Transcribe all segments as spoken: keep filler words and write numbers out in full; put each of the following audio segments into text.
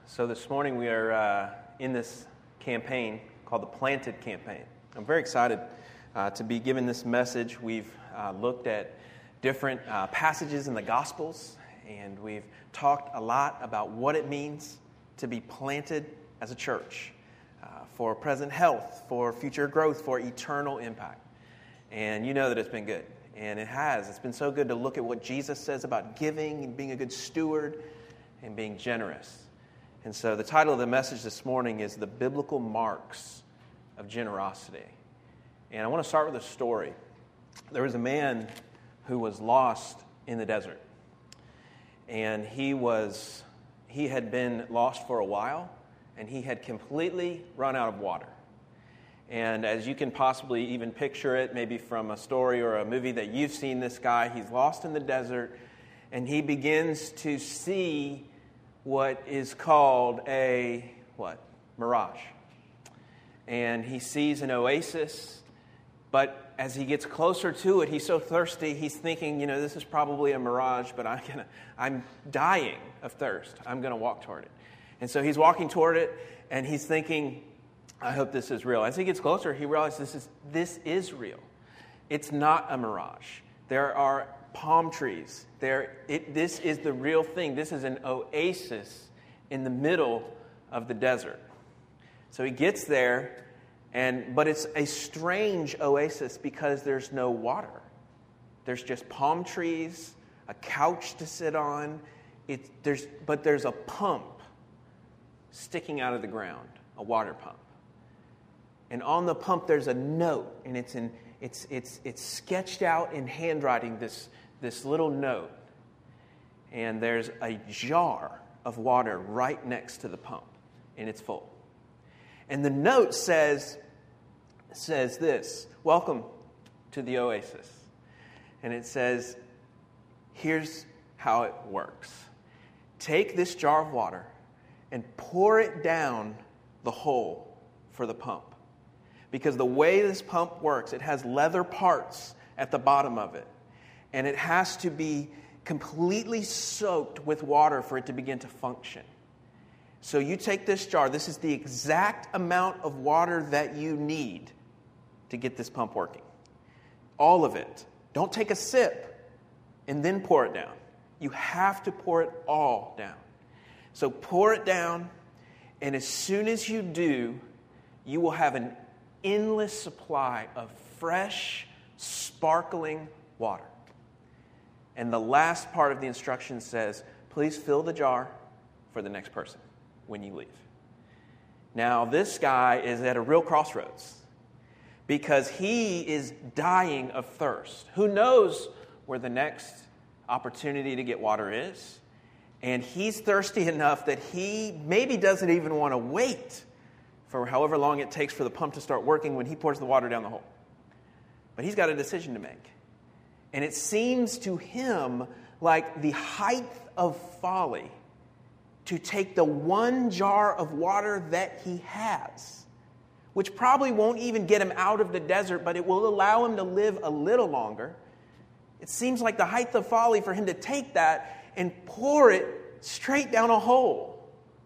So this morning we are uh, in this campaign called the Planted Campaign. I'm very excited uh, to be given this message. We've uh, looked at different uh, passages in the Gospels, and we've talked a lot about what it means to be planted as a church uh, for present health, for future growth, for eternal impact. And you know that it's been good, and it has. It's been so good to look at what Jesus says about giving and being a good steward and being generous. And so the title of the message this morning is The Biblical Marks of Generosity. And I want to start with a story. There was a man who was lost in the desert. And he was he had been lost for a while, and he had completely run out of water. And as you can possibly even picture it, maybe from a story or a movie that you've seen, this guy, he's lost in the desert, and he begins to see what is called a, what? Mirage. And he sees an oasis, but as he gets closer to it, he's so thirsty, he's thinking, you know, this is probably a mirage, but I'm gonna, I'm dying of thirst. I'm going to walk toward it. And so he's walking toward it, and he's thinking, I hope this is real. As he gets closer, he realizes this is this is real. It's not a mirage. There are palm trees. There, it, this is the real thing. This is an oasis in the middle of the desert. So he gets there, and but it's a strange oasis because there's no water. There's just palm trees, a couch to sit on. It, there's, but there's a pump sticking out of the ground, a water pump. And on the pump, there's a note, and it's in it's it's it's sketched out in handwriting. This this little note, and there's a jar of water right next to the pump, and it's full. And the note says says this: "Welcome to the oasis." And it says, "Here's how it works: take this jar of water and pour it down the hole for the pump. Because the way this pump works, it has leather parts at the bottom of it. And it has to be completely soaked with water for it to begin to function. So you take this jar. This is the exact amount of water that you need to get this pump working. All of it. Don't take a sip and then pour it down. You have to pour it all down. So pour it down, and as soon as you do, you will have an endless supply of fresh, sparkling water." And the last part of the instruction says, "Please fill the jar for the next person when you leave." Now, this guy is at a real crossroads because he is dying of thirst. Who knows where the next opportunity to get water is? And he's thirsty enough that he maybe doesn't even want to wait for however long it takes for the pump to start working when he pours the water down the hole. But he's got a decision to make. And it seems to him like the height of folly to take the one jar of water that he has, which probably won't even get him out of the desert, but it will allow him to live a little longer. It seems like the height of folly for him to take that and pour it straight down a hole.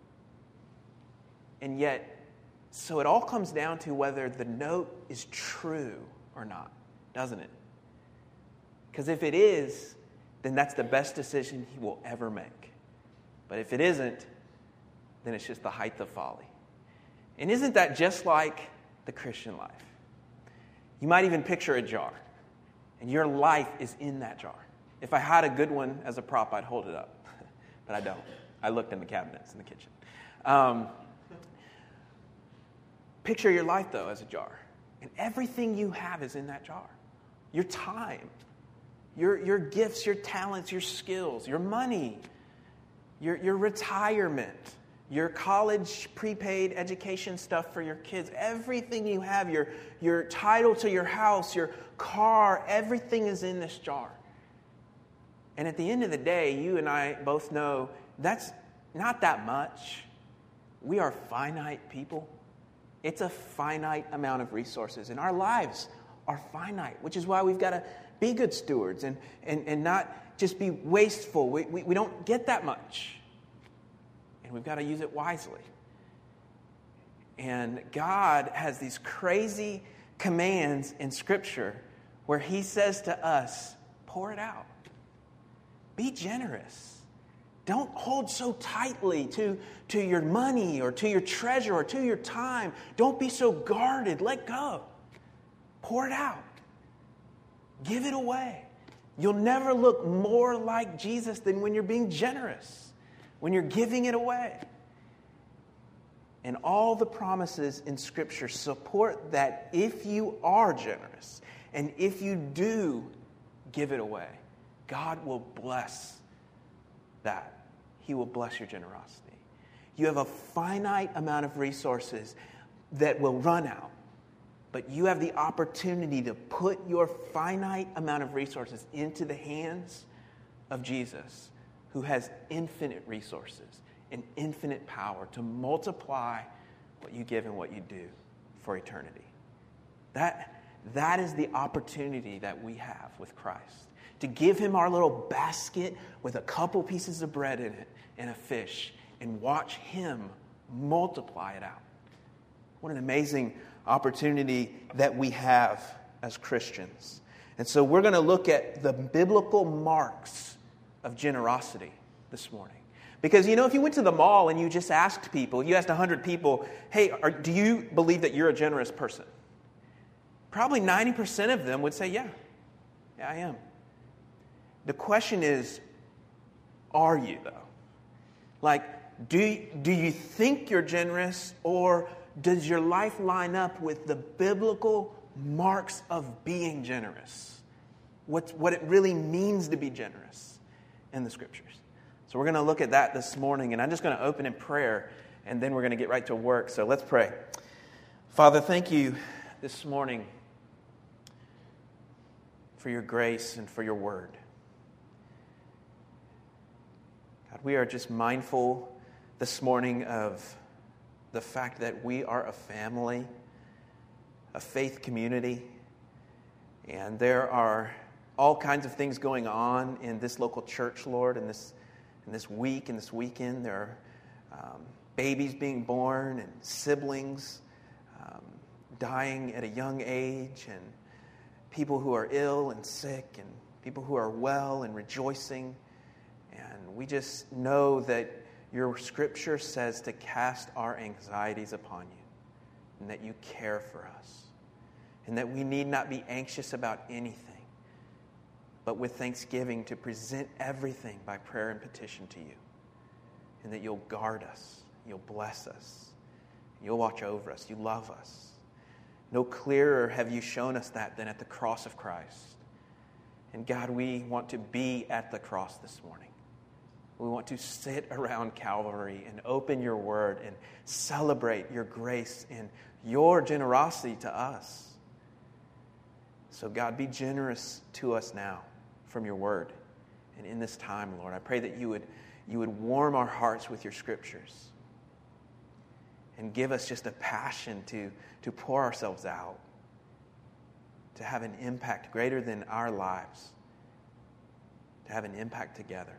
And yet, so it all comes down to whether the note is true or not, doesn't it? Because if it is, then that's the best decision he will ever make. But if it isn't, then it's just the height of folly. And isn't that just like the Christian life? You might even picture a jar, and your life is in that jar. If I had a good one as a prop, I'd hold it up. But I don't. I looked in the cabinets in the kitchen. Um, picture your life, though, as a jar. And everything you have is in that jar. Your time, your, your gifts, your talents, your skills, your money, your, your retirement, your college prepaid education stuff for your kids. Everything you have, your, your title to your house, your car, everything is in this jar. And at the end of the day, you and I both know that's not that much. We are finite people. It's a finite amount of resources. And our lives are finite, which is why we've got to be good stewards and, and, and not just be wasteful. We, we, we don't get that much. and we've got to use it wisely. And God has these crazy commands in Scripture where He says to us, pour it out. Be generous. Don't hold so tightly to, to your money or to your treasure or to your time. Don't be so guarded. Let go. Pour it out. Give it away. You'll never look more like Jesus than when you're being generous, when you're giving it away. And all the promises in Scripture support that if you are generous and if you do give it away, God will bless that. He will bless your generosity. You have a finite amount of resources that will run out, but you have the opportunity to put your finite amount of resources into the hands of Jesus, who has infinite resources and infinite power to multiply what you give and what you do for eternity. That, that is the opportunity that we have with Christ. To give Him our little basket with a couple pieces of bread in it and a fish and watch Him multiply it out. What an amazing opportunity that we have as Christians. And so we're going to look at the biblical marks of generosity this morning. Because, you know, if you went to the mall and you just asked people, you asked one hundred people, hey, are, do you believe that you're a generous person? Probably ninety percent of them would say, yeah, yeah, I am. The question is, are you, though? Like, do, do you think you're generous, or does your life line up with the biblical marks of being generous? What, what it really means to be generous in the Scriptures. So we're going to look at that this morning, and I'm just going to open in prayer, and then we're going to get right to work. So let's pray. Father, thank you this morning for your grace and for your word. God, we are just mindful this morning of the fact that we are a family, a faith community, and there are all kinds of things going on in this local church, Lord, in this in this week, in this weekend. There are um, babies being born and siblings um, dying at a young age, and people who are ill and sick, and people who are well and rejoicing. And we just know that your Scripture says to cast our anxieties upon you, and that you care for us, and that we need not be anxious about anything, but with thanksgiving to present everything by prayer and petition to you, and that you'll guard us, you'll bless us, you'll watch over us, you love us. No clearer have you shown us that than at the cross of Christ. And God, we want to be at the cross this morning. We want to sit around Calvary and open your word and celebrate your grace and your generosity to us. So God, be generous to us now from your word. And in this time, Lord, I pray that you would, you would warm our hearts with your Scriptures and give us just a passion to, to pour ourselves out, to have an impact greater than our lives, to have an impact together,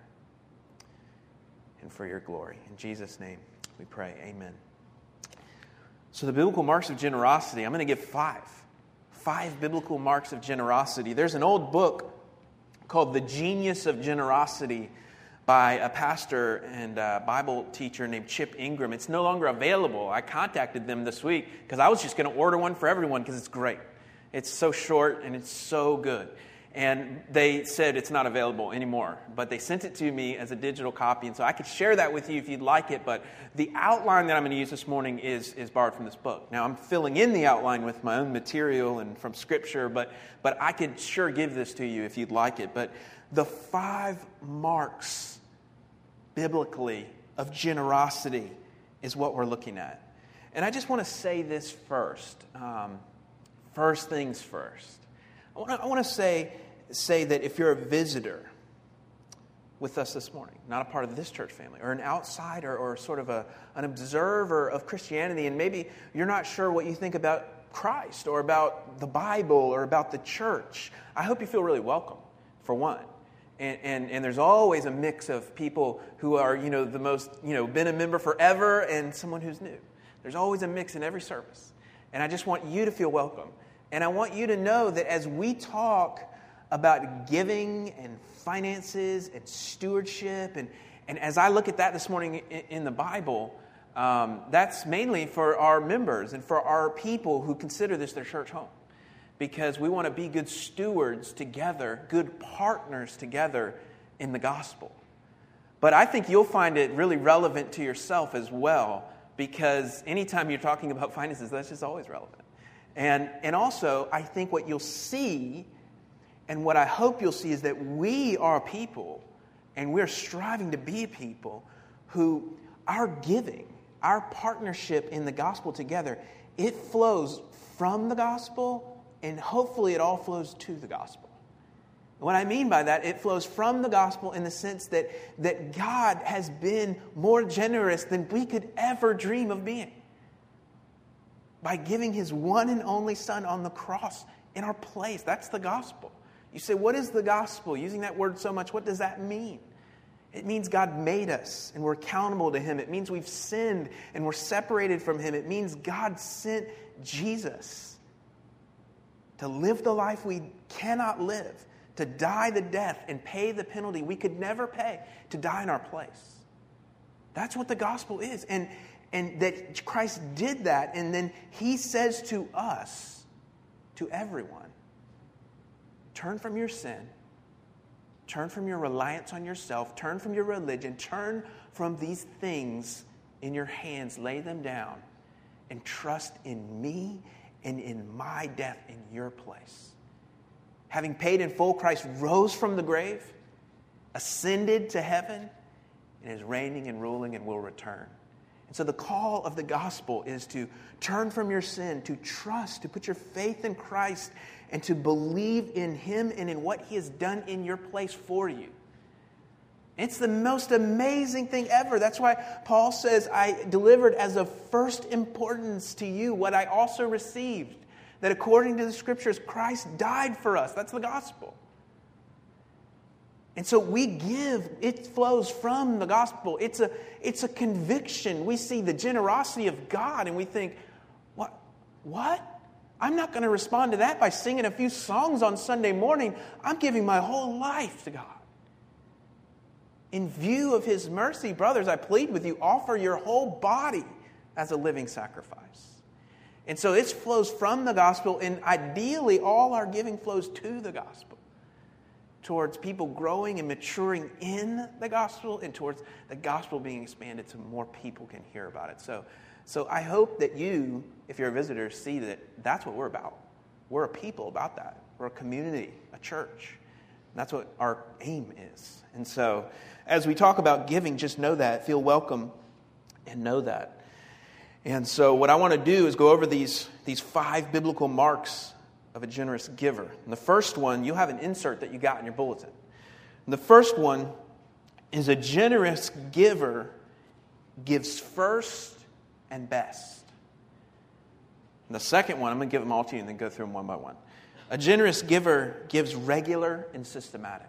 and for your glory. In Jesus' name we pray, amen. So the biblical marks of generosity, I'm going to give five. Five biblical marks of generosity. There's an old book called The Genius of Generosity by a pastor and a Bible teacher named Chip Ingram. It's no longer available. I contacted them this week because I was just going to order one for everyone because it's great. It's so short and it's so good. And they said it's not available anymore, but they sent it to me as a digital copy, and so I could share that with you if you'd like it, but the outline that I'm going to use this morning is, is borrowed from this book. Now, I'm filling in the outline with my own material and from Scripture, but, but I could sure give this to you if you'd like it. But the five marks, biblically, of generosity is what we're looking at. And I just want to say this first. Um, first things first. I want to, I want to say, say that if you're a visitor with us this morning, not a part of this church family, or an outsider, or sort of a, an observer of Christianity, and maybe you're not sure what you think about Christ, or about the Bible, or about the church, I hope you feel really welcome, for one. And, and and there's always a mix of people who are, you know, the most, you know, been a member forever and someone who's new. There's always a mix in every service. And I just want you to feel welcome. And I want you to know that as we talk about giving and finances and stewardship, and, and as I look at that this morning in, in the Bible, um, that's mainly for our members and for our people who consider this their church home. Because we want to be good stewards together, good partners together in the gospel. But I think you'll find it really relevant to yourself as well, because anytime you're talking about finances, that's just always relevant. And, and also, I think what you'll see, and what I hope you'll see, is that we are people, and we're striving to be people who our giving, our partnership in the gospel together, it flows from the gospel. And hopefully it all flows to the gospel. What I mean by that, it flows from the gospel in the sense that, that God has been more generous than we could ever dream of being. By giving His one and only Son on the cross in our place. That's the gospel. You say, what is the gospel? Using that word so much, what does that mean? It means God made us and we're accountable to Him. It means we've sinned and we're separated from Him. It means God sent Jesus to live the life we cannot live, to die the death and pay the penalty we could never pay, to die in our place. That's what the gospel is. And, and that Christ did that, and then He says to us, to everyone, turn from your sin, turn from your reliance on yourself, turn from your religion, turn from these things in your hands, lay them down, and trust in me and in my death in your place. Having paid in full, Christ rose from the grave, ascended to heaven, and is reigning and ruling and will return. And so the call of the gospel is to turn from your sin, to trust, to put your faith in Christ, and to believe in Him and in what He has done in your place for you. It's the most amazing thing ever. That's why Paul says, I delivered as of first importance to you what I also received. That according to the Scriptures, Christ died for us. That's the gospel. And so we give. It flows from the gospel. It's a, it's a conviction. We see the generosity of God and we think, what? What? I'm not going to respond to that by singing a few songs on Sunday morning. I'm giving my whole life to God. In view of His mercy, brothers, I plead with you, offer your whole body as a living sacrifice. And so it flows from the gospel, and ideally all our giving flows to the gospel, towards people growing and maturing in the gospel, and towards the gospel being expanded so more people can hear about it. So, so I hope that you, if you're a visitor, see that that's what we're about. We're a people about that. We're a community, a church. That's what our aim is. And so as we talk about giving, just know that, feel welcome, and know that. And so what I want to do is go over these, these five biblical marks of a generous giver. And the first one, you'll have an insert that you got in your bulletin. And the first one is a generous giver gives first and best. And the second one, I'm going to give them all to you and then go through them one by one. A generous giver gives regular and systematic.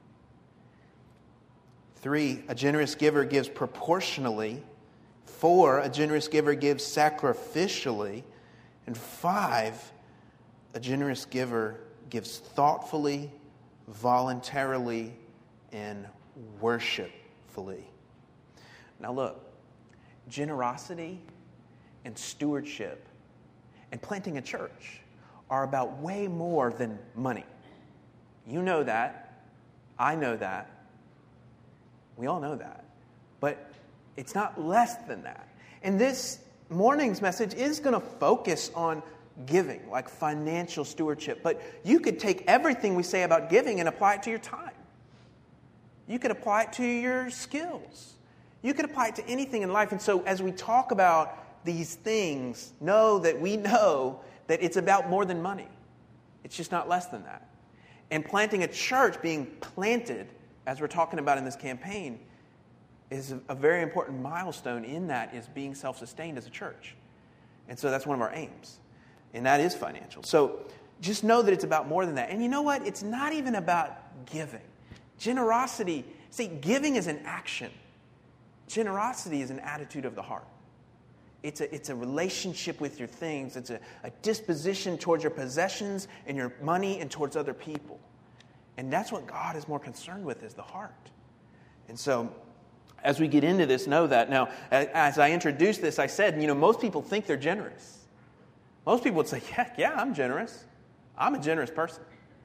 Three, a generous giver gives proportionally. Four, a generous giver gives sacrificially. And five, a generous giver gives thoughtfully, voluntarily, and worshipfully. Now look, generosity and stewardship and planting a church are about way more than money. You know that. I know that. We all know that. But it's not less than that. And this morning's message is going to focus on giving, like financial stewardship. But you could take everything we say about giving and apply it to your time. You could apply it to your skills. You could apply it to anything in life. And so as we talk about these things, know that we know that it's about more than money. It's just not less than that. And planting a church, being planted, as we're talking about in this campaign, is a very important milestone in that is being self-sustained as a church. And so that's one of our aims. And that is financial. So just know that it's about more than that. And you know what? It's not even about giving. Generosity, see, giving is an action. Generosity is an attitude of the heart. It's a, it's a relationship with your things. It's a, a disposition towards your possessions and your money and towards other people. And that's what God is more concerned with, is the heart. And so, as we get into this, know that. Now, as I introduced this, I said, you know, most people think they're generous. Most people would say, yeah, yeah, I'm generous. I'm a generous person.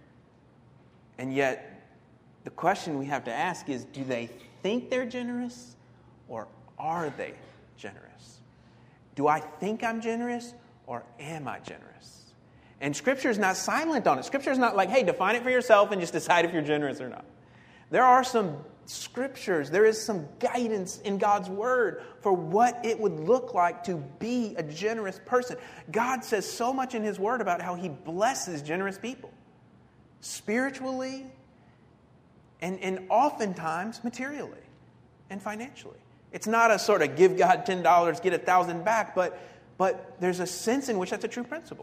And yet, the question we have to ask is, do they think they're generous, or are they generous? Do I think I'm generous, or am I generous? And Scripture is not silent on it. Scripture is not like, hey, define it for yourself and just decide if you're generous or not. There are some Scriptures, there is some guidance in God's Word for what it would look like to be a generous person. God says so much in His Word about how He blesses generous people, spiritually and, and oftentimes materially and financially. It's not a sort of give God ten dollars, get one thousand dollars back, but, but there's a sense in which that's a true principle.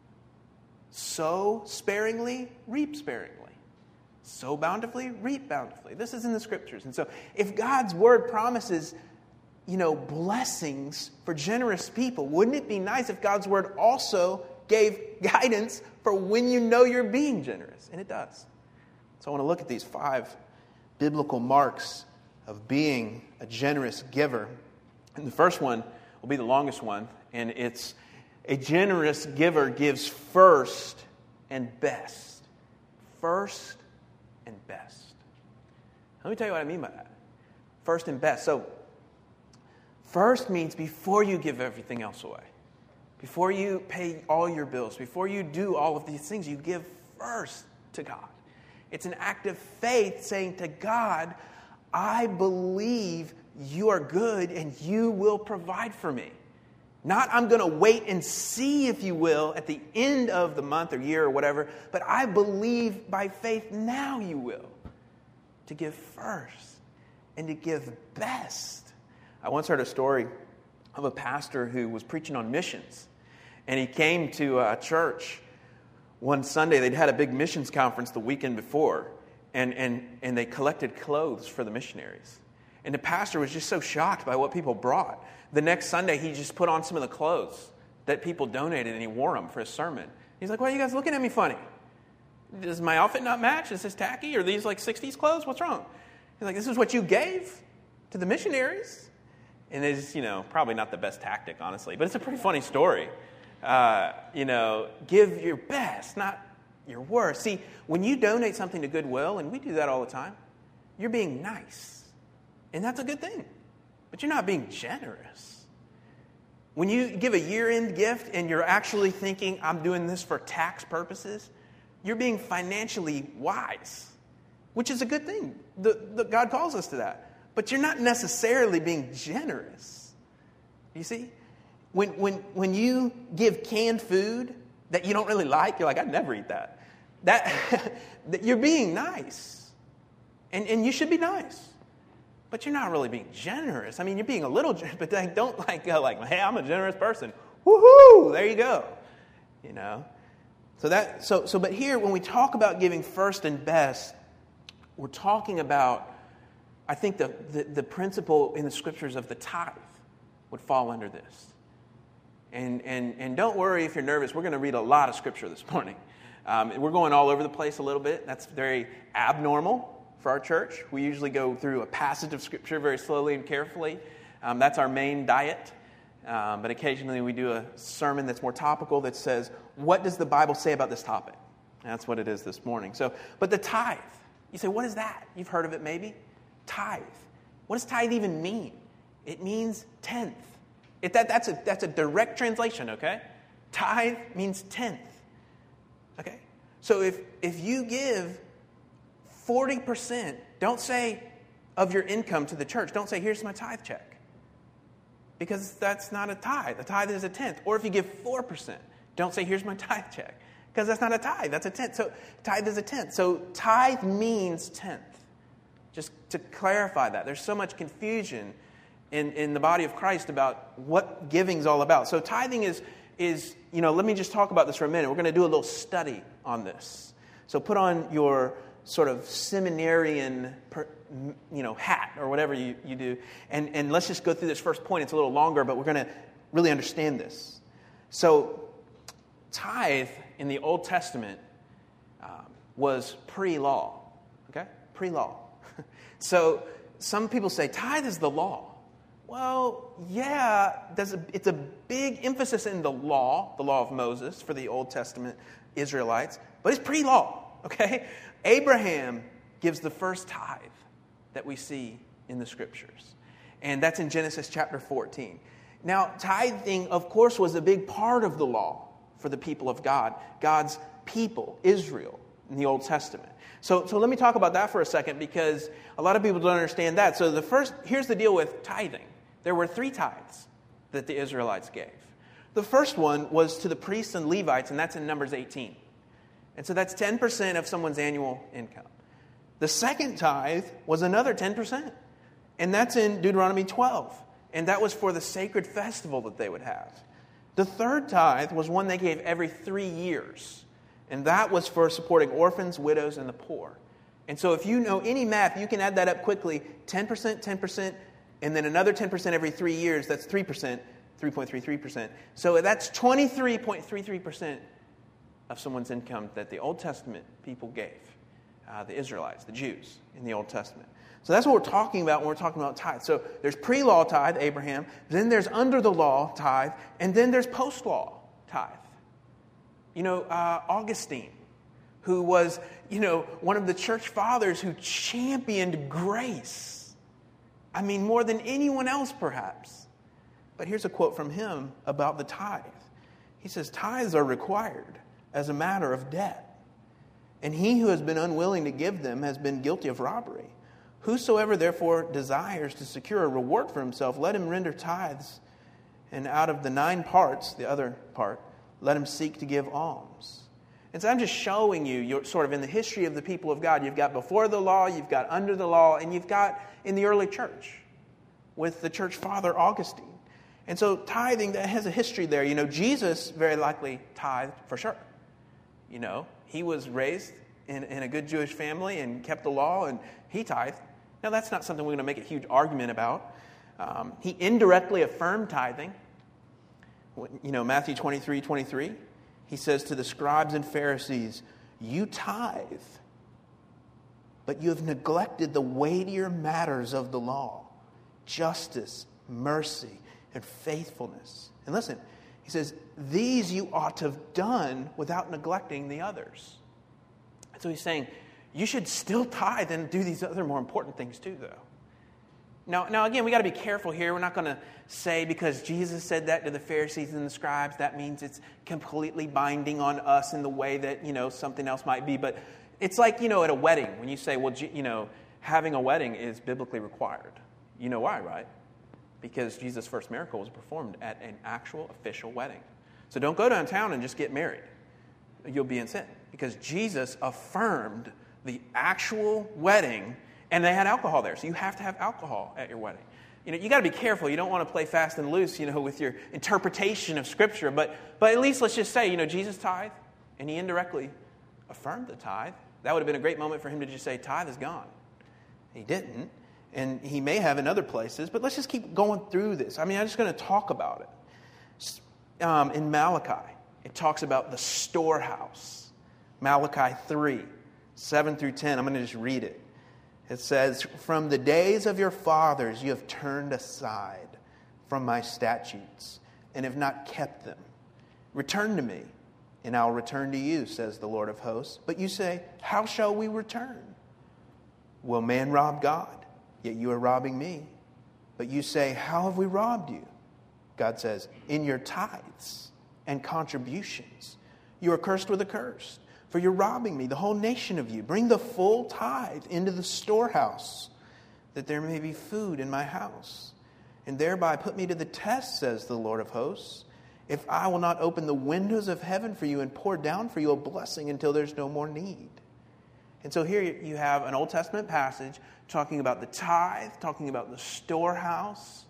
Sow sparingly, reap sparingly. Sow bountifully, reap bountifully. This is in the Scriptures. And so if God's Word promises, you know, blessings for generous people, wouldn't it be nice if God's Word also gave guidance for when you know you're being generous? And it does. So I want to look at these five biblical marks of being a generous giver. And the first one will be the longest one, and it's a generous giver gives first and best. First and best. Let me tell you what I mean by that. First and best. So, first means before you give everything else away. Before you pay all your bills, before you do all of these things, you give first to God. It's an act of faith saying to God, I believe you are good and you will provide for me. Not I'm going to wait and see, if you will, at the end of the month or year or whatever, but I believe by faith now you will. To give first and to give best. I once heard a story of a pastor who was preaching on missions. And he came to a church one Sunday. They'd had a big missions conference the weekend before. And, and, and they collected clothes for the missionaries. And the pastor was just so shocked by what people brought. The next Sunday, he just put on some of the clothes that people donated, and he wore them for his sermon. He's like, why are you guys looking at me funny? Does my outfit not match? Is this tacky? Are these like sixties clothes? What's wrong? He's like, this is what you gave to the missionaries. And it's, you know, probably not the best tactic, honestly. But it's a pretty funny story. Uh, you know, give your best, not your worst. See, when you donate something to Goodwill, and we do that all the time, you're being nice. And that's a good thing. But you're not being generous. When you give a year-end gift and you're actually thinking, I'm doing this for tax purposes, you're being financially wise, which is a good thing. The, the, God calls us to that. But you're not necessarily being generous. You see? When, when, when you give canned food that you don't really like, you're like, I'd never eat that. That, that you're being nice. And, and you should be nice. But you're not really being generous. I mean, you're being a little generous, but like, don't like go like, hey, I'm a generous person. Woohoo! There you go. You know? So that so so but here when we talk about giving first and best, we're talking about, I think the, the, the principle in the Scriptures of the tithe would fall under this. And, and, and don't worry if you're nervous. We're going to read a lot of Scripture this morning. Um, we're going all over the place a little bit. That's very abnormal for our church. We usually go through a passage of Scripture very slowly and carefully. Um, that's our main diet. Um, but occasionally we do a sermon that's more topical that says, what does the Bible say about this topic? And that's what it is this morning. So, but the tithe. You say, what is that? You've heard of it maybe? Tithe. What does tithe even mean? It means tenth. It, that, that's, a, that's a direct translation, okay? Tithe means tenth. Okay? So if, if you give forty percent, don't say of your income to the church. Don't say, here's my tithe check. Because that's not a tithe. A tithe is a tenth. Or if you give four percent, don't say, here's my tithe check. Because that's not a tithe. That's a tenth. So tithe is a tenth. So tithe means tenth. Just to clarify that. There's so much confusion in, in the body of Christ about what giving's all about. So tithing is, is, you know, let me just talk about this for a minute. We're going to do a little study on this. So put on your sort of seminarian, you know, hat or whatever you, you do. And, and let's just go through this first point. It's a little longer, but we're going to really understand this. So tithe in the Old Testament um, was pre-law, okay? Pre-law. So some people say tithe is the law. Well, yeah, there's a, it's a big emphasis in the law, the law of Moses for the Old Testament Israelites, but it's pre-law, okay? Abraham gives the first tithe that we see in the Scriptures, and that's in Genesis chapter fourteen. Now, tithing, of course, was a big part of the law for the people of God, God's people, Israel, in the Old Testament. So, so let me talk about that for a second, because a lot of people don't understand that. So the first, here's the deal with tithing. There were three tithes that the Israelites gave. The first one was to the priests and Levites, and that's in Numbers eighteen. And so that's ten percent of someone's annual income. The second tithe was another ten percent, and that's in Deuteronomy twelve. And that was for the sacred festival that they would have. The third tithe was one they gave every three years. And that was for supporting orphans, widows, and the poor. And so if you know any math, you can add that up quickly. ten percent, ten percent, and then another ten percent every three years. That's three percent, three point three three percent. So that's twenty-three point three three percent of someone's income that the Old Testament people gave. Uh, the Israelites, the Jews in the Old Testament. So that's what we're talking about when we're talking about tithe. So there's pre-law tithe, Abraham. Then there's under the law tithe. And then there's post-law tithe. You know, uh, Augustine, who was, you know, one of the church fathers who championed grace. I mean, more than anyone else, perhaps. But here's a quote from him about the tithe. He says, tithes are required as a matter of debt. And he who has been unwilling to give them has been guilty of robbery. Whosoever therefore desires to secure a reward for himself, let him render tithes. And out of the nine parts, the other part, let him seek to give alms. And so I'm just showing you, you're sort of in the history of the people of God. You've got before the law, you've got under the law, and you've got in the early church with the church father Augustine. And so tithing, that has a history there. You know, Jesus very likely tithed for sure. You know, he was raised in, in a good Jewish family and kept the law, and he tithed. Now, that's not something we're going to make a huge argument about. Um, he indirectly affirmed tithing. You know, Matthew twenty-three twenty-three, he says to the scribes and Pharisees, you tithe, but you have neglected the weightier matters of the law, justice, mercy, and faithfulness. And listen, he says, these you ought to have done without neglecting the others. And so he's saying, you should still tithe and do these other more important things too, though. Now, now again, we got to be careful here. We're not going to say because Jesus said that to the Pharisees and the scribes, that means it's completely binding on us in the way that, you know, something else might be. But it's like, you know, at a wedding, when you say, well, you know, having a wedding is biblically required. You know why, right? Because Jesus' first miracle was performed at an actual official wedding. So don't go downtown and just get married. You'll be in sin. Because Jesus affirmed the actual wedding, and they had alcohol there. So you have to have alcohol at your wedding. You know, you got to be careful. You don't want to play fast and loose, you know, with your interpretation of Scripture. But but at least let's just say, you know, Jesus tithed, and he indirectly affirmed the tithe. That would have been a great moment for him to just say, tithe is gone. He didn't. And he may have in other places, but let's just keep going through this. I mean, I'm just going to talk about it. Um, in Malachi, it talks about the storehouse. Malachi three, seven through ten. I'm going to just read it. It says, from the days of your fathers you have turned aside from my statutes and have not kept them. Return to me, and I'll return to you, says the Lord of hosts. But you say, how shall we return? Will man rob God? Yet you are robbing me. But you say, how have we robbed you? God says, in your tithes and contributions. You are cursed with a curse, for you're robbing me, the whole nation of you. Bring the full tithe into the storehouse, that there may be food in my house. And thereby put me to the test, says the Lord of hosts, if I will not open the windows of heaven for you and pour down for you a blessing until there's no more need. And so here you have an Old Testament passage talking about the tithe, talking about the storehouse.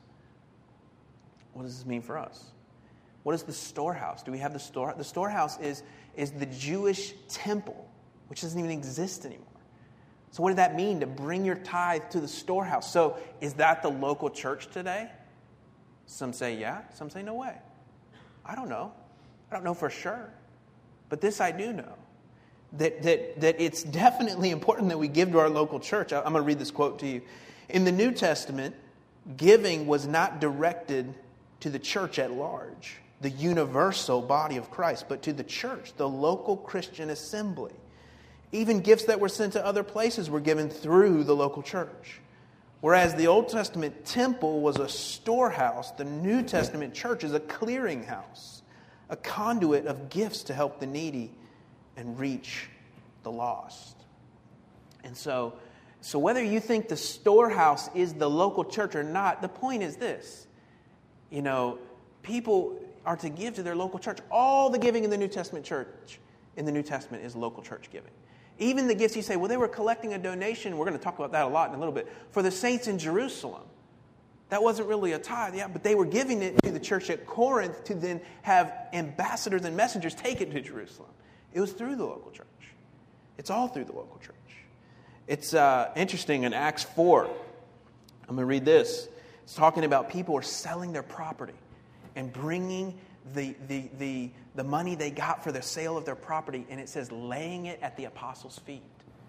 What does this mean for us? What is the storehouse? Do we have the storehouse? The storehouse is, is the Jewish temple, which doesn't even exist anymore. So what did that mean, to bring your tithe to the storehouse? So is that the local church today? Some say yeah, some say no way. I don't know. I don't know for sure. But this I do know, that, that, that it's definitely important that we give to our local church. I'm going to read this quote to you. In the New Testament, giving was not directed to the church at large, the universal body of Christ, but to the church, the local Christian assembly. Even gifts that were sent to other places were given through the local church. Whereas the Old Testament temple was a storehouse, the New Testament church is a clearinghouse, a conduit of gifts to help the needy and reach the lost. And so, so whether you think the storehouse is the local church or not, the point is this. You know, people are to give to their local church. All the giving in the New Testament church, in the New Testament, is local church giving. Even the gifts you say, well, they were collecting a donation, we're going to talk about that a lot in a little bit, for the saints in Jerusalem. That wasn't really a tithe, yeah, but they were giving it to the church at Corinth to then have ambassadors and messengers take it to Jerusalem. It was through the local church. It's all through the local church. It's uh, interesting in Acts four. I'm going to read this. It's talking about people are selling their property and bringing the, the, the, the money they got for the sale of their property, and it says laying it at the apostles' feet.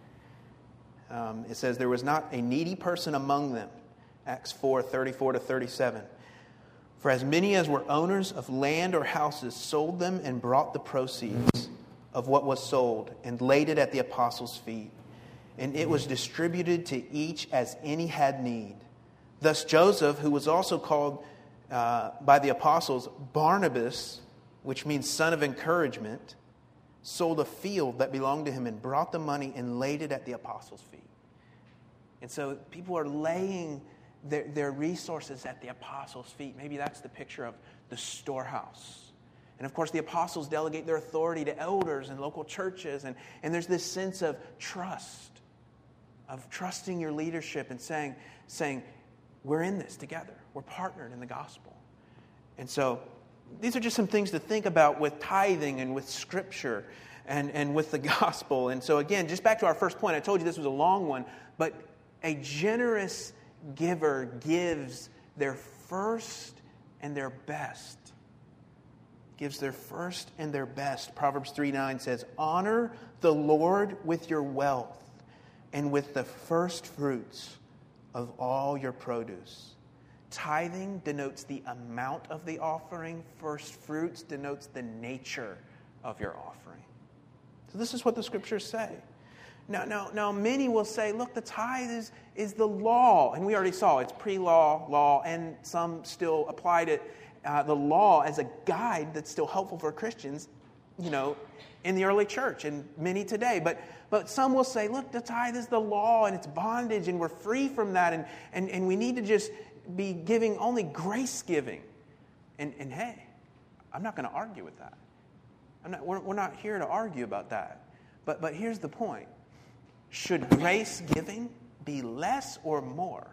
Um, it says there was not a needy person among them. Acts four, thirty-four to thirty-seven. For as many as were owners of land or houses sold them and brought the proceeds of what was sold and laid it at the apostles' feet. And it was distributed to each as any had need. Thus Joseph, who was also called uh, by the apostles Barnabas, which means son of encouragement, sold a field that belonged to him and brought the money and laid it at the apostles' feet. And so people are laying their, their resources at the apostles' feet. Maybe that's the picture of the storehouse. And of course, the apostles delegate their authority to elders and local churches. And, and there's this sense of trust, of trusting your leadership and saying, saying, we're in this together. We're partnered in the gospel. And so these are just some things to think about with tithing and with Scripture and, and with the gospel. And so again, just back to our first point, I told you this was a long one, but a generous giver gives their first and their best. Gives their first and their best. Proverbs three nine says, honor the Lord with your wealth and with the first fruits of all your produce. Tithing denotes the amount of the offering. First fruits denotes the nature of your offering. So this is what the Scriptures say. Now, now, now many will say, look, the tithe is, is the law. And we already saw it's pre-law, law, and some still applied it, uh, the law as a guide that's still helpful for Christians, you know, in the early church and many today. But but some will say, look, the tithe is the law and it's bondage and we're free from that. And, and, and we need to just be giving only grace giving. And, and hey, I'm not going to argue with that. I'm not, we're, we're not here to argue about that. But But here's the point. Should grace giving be less or more?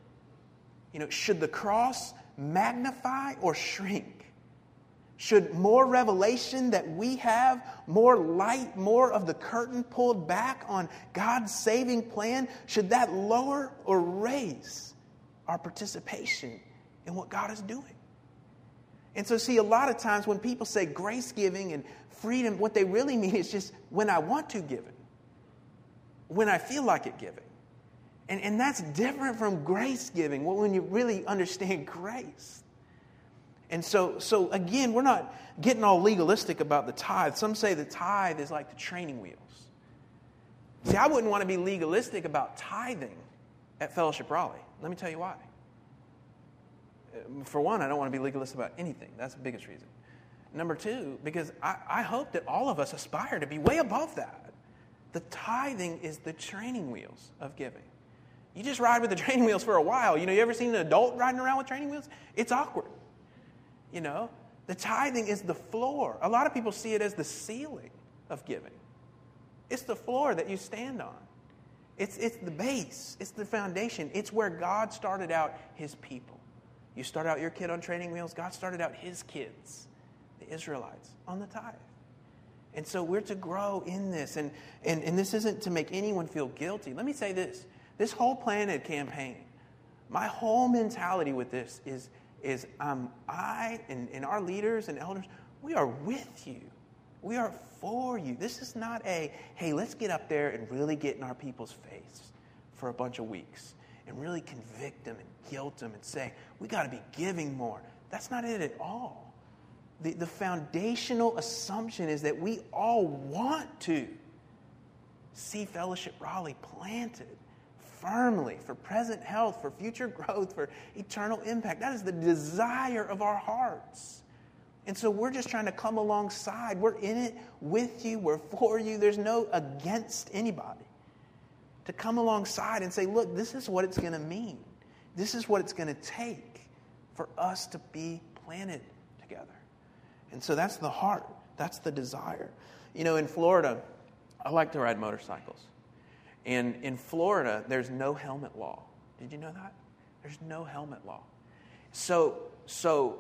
You know, should the cross magnify or shrink? Should more revelation that we have, more light, more of the curtain pulled back on God's saving plan, should that lower or raise our participation in what God is doing? And so, see, a lot of times when people say grace giving and freedom, what they really mean is just when I want to give it. When I feel like it giving. And, and that's different from grace giving, when you really understand grace. And so, so again, we're not getting all legalistic about the tithe. Some say the tithe is like the training wheels. See, I wouldn't want to be legalistic about tithing at Fellowship Raleigh. Let me tell you why. For one, I don't want to be legalist about anything. That's the biggest reason. Number two, because I, I hope that all of us aspire to be way above that. The tithing is the training wheels of giving. You just ride with the training wheels for a while. You know, you ever seen an adult riding around with training wheels? It's awkward. You know, the tithing is the floor. A lot of people see it as the ceiling of giving. It's the floor that you stand on. It's, it's the base. It's the foundation. It's where God started out His people. You start out your kid on training wheels. God started out His kids, the Israelites, on the tithe. And so we're to grow in this. And, and, and this isn't to make anyone feel guilty. Let me say this. This whole Planted campaign, my whole mentality with this is, is um, I and, and our leaders and elders, we are with you. We are for you. This is not a, hey, let's get up there and really get in our people's face for a bunch of weeks and really convict them and guilt them and say, we got to be giving more. That's not it at all. The, the foundational assumption is that we all want to see Fellowship Raleigh planted firmly for present health, for future growth, for eternal impact. That is the desire of our hearts. And so we're just trying to come alongside. We're in it with you. We're for you. There's no against anybody. To come alongside and say, look, this is what it's going to mean. This is what it's going to take for us to be planted together. And so that's the heart. That's the desire. You know, in Florida, I like to ride motorcycles. And in Florida, there's no helmet law. Did you know that? There's no helmet law. So, so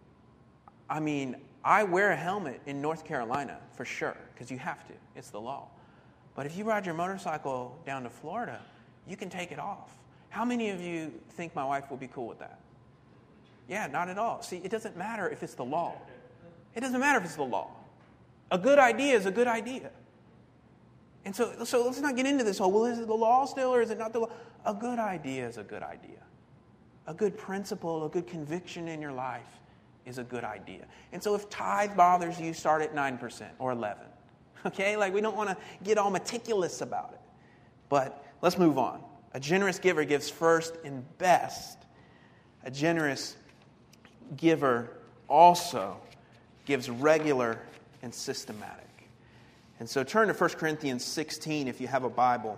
I mean, I wear a helmet in North Carolina for sure, because you have to. It's the law. But if you ride your motorcycle down to Florida, you can take it off. How many of you think my wife will be cool with that? Yeah, not at all. See, it doesn't matter if it's the law. It doesn't matter if it's the law. A good idea is a good idea. And so, so let's not get into this whole, well, is it the law still or is it not the law? A good idea is a good idea. A good principle, a good conviction in your life is a good idea. And so if tithe bothers you, start at nine percent or eleven. Okay? Like, we don't want to get all meticulous about it. But let's move on. A generous giver gives first and best. A generous giver also gives regular and systematic. And so turn to First Corinthians sixteen if you have a Bible.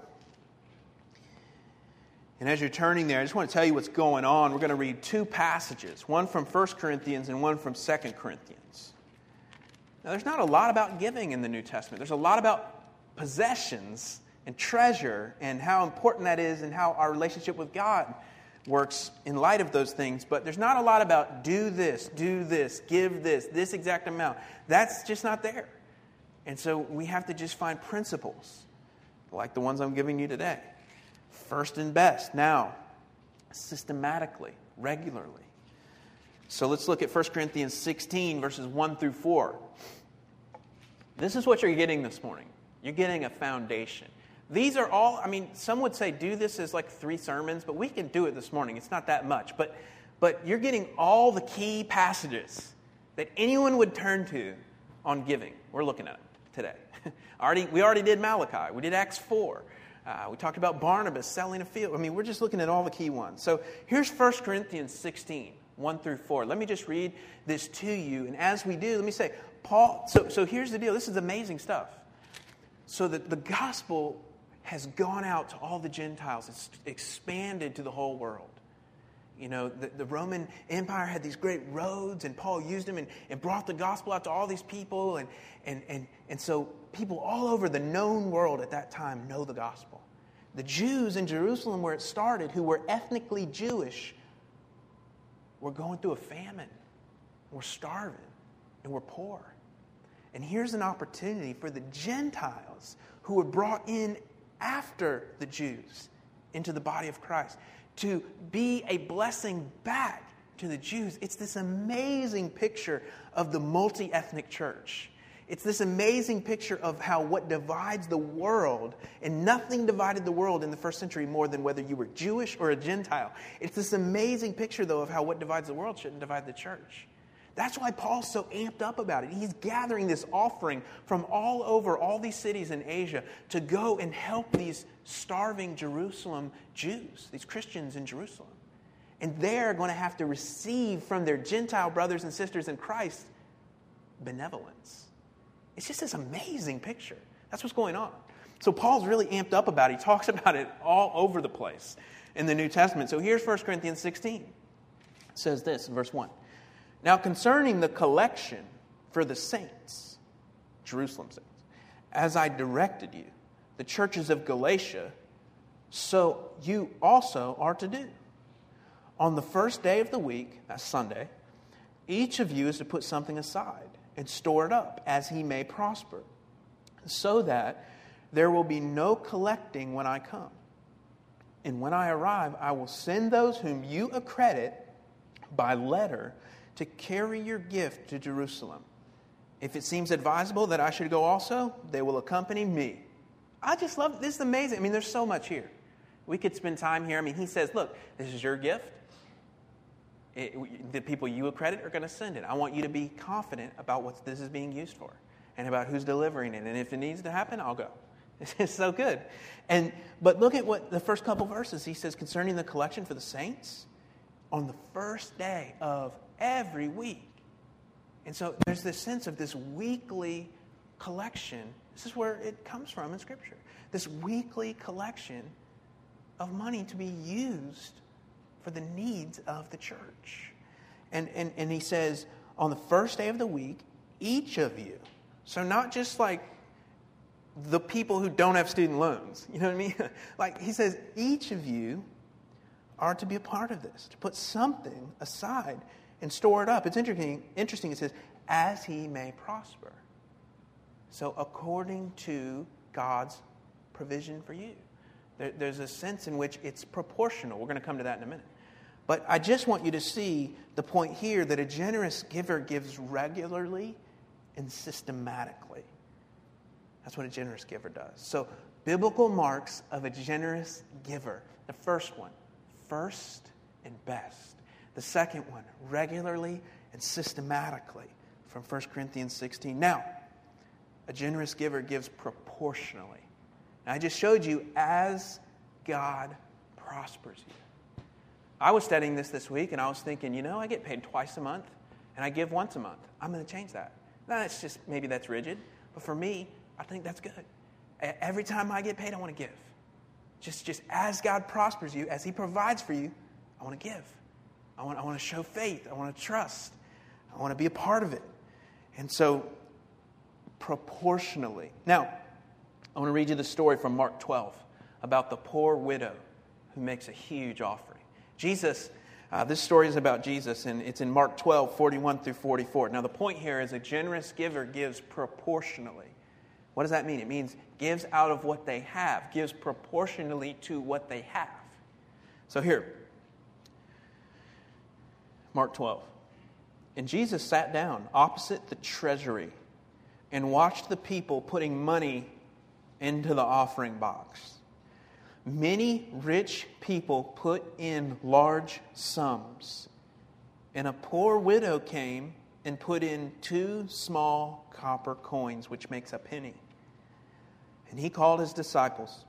And as you're turning there, I just want to tell you what's going on. We're going to read two passages, one from First Corinthians and one from Second Corinthians. Now, there's not a lot about giving in the New Testament. There's a lot about possessions and treasure and how important that is and how our relationship with God works in light of those things. But there's not a lot about do this, do this, give this, this exact amount. That's just not there. And so we have to just find principles like the ones I'm giving you today. First and best. Now, systematically, regularly. So let's look at First Corinthians sixteen, verses one through four. This is what you're getting this morning. You're getting a foundation. These are all, I mean, some would say do this as like three sermons, but we can do it this morning. It's not that much. But, but you're getting all the key passages that anyone would turn to on giving. We're looking at them today. already, we already did Malachi. We did Acts four. Uh, we talked about Barnabas selling a field. I mean, we're just looking at all the key ones. So here's First Corinthians sixteen, one through four. Let me just read this to you. And as we do, let me say, Paul, so, so here's the deal. This is amazing stuff. So that the gospel has gone out to all the Gentiles. It's expanded to the whole world. You know, the, the Roman Empire had these great roads, and Paul used them and, and brought the gospel out to all these people. And, and, and, and so people all over the known world at that time know the gospel. The Jews in Jerusalem, where it started, who were ethnically Jewish, were going through a famine. We're starving, and we're poor. And here's an opportunity for the Gentiles who were brought in after the Jews into the body of Christ to be a blessing back to the Jews. It's this amazing picture of the multi-ethnic church. It's this amazing picture of how what divides the world, and nothing divided the world in the first century more than whether you were Jewish or a Gentile. It's this amazing picture, though, of how what divides the world shouldn't divide the church. That's why Paul's so amped up about it. He's gathering this offering from all over, all these cities in Asia, to go and help these starving Jerusalem Jews, these Christians in Jerusalem. And they're going to have to receive from their Gentile brothers and sisters in Christ benevolence. It's just this amazing picture. That's what's going on. So Paul's really amped up about it. He talks about it all over the place in the New Testament. So here's First Corinthians sixteen. It says this in verse one. Now concerning the collection for the saints, Jerusalem saints, as I directed you, the churches of Galatia, so you also are to do. On the first day of the week, that's Sunday, each of you is to put something aside and store it up as he may prosper, so that there will be no collecting when I come. And when I arrive, I will send those whom you accredit by letter to carry your gift to Jerusalem. If it seems advisable that I should go also, they will accompany me. I just love, this is amazing. I mean, there's so much here. We could spend time here. I mean, he says, look, this is your gift. It, the people you accredit are going to send it. I want you to be confident about what this is being used for and about who's delivering it. And if it needs to happen, I'll go. It's so good. And but look at what the first couple verses, he says, concerning the collection for the saints, on the first day of every week. And so there's this sense of this weekly collection. This is where it comes from in Scripture. This weekly collection of money to be used for the needs of the church. And, and, and he says, on the first day of the week, each of you, so not just like the people who don't have student loans, you know what I mean? Like he says, each of you are to be a part of this, to put something aside and store it up. It's interesting, interesting, it says, as he may prosper. So according to God's provision for you. There, there's a sense in which it's proportional. We're going to come to that in a minute. But I just want you to see the point here that a generous giver gives regularly and systematically. That's what a generous giver does. So biblical marks of a generous giver. The first one, first and best. The second one, regularly and systematically, from First Corinthians sixteen. Now, a generous giver gives proportionally. Now, I just showed you as God prospers you. I was studying this this week, and I was thinking, you know, I get paid twice a month, and I give once a month. I'm going to change that. Now, that's just, maybe that's rigid, but for me, I think that's good. Every time I get paid, I want to give. Just, just as God prospers you, as He provides for you, I want to give. I want, I want to show faith. I want to trust. I want to be a part of it. And so, proportionally. Now, I want to read you the story from Mark twelve about the poor widow who makes a huge offering. Jesus, uh, this story is about Jesus, and it's in Mark twelve, forty-one through forty-four. Now, the point here is a generous giver gives proportionally. What does that mean? It means gives out of what they have, gives proportionally to what they have. So here, Mark twelve. And Jesus sat down opposite the treasury and watched the people putting money into the offering box. Many rich people put in large sums, and a poor widow came and put in two small copper coins, which makes a penny. And he called his disciples